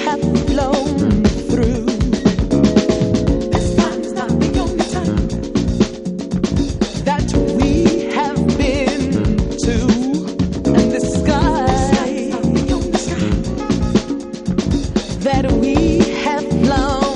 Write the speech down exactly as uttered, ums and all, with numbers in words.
have flown through. This time is not the only time that we have been to. And the sky, this time is not the only sky that we have flown.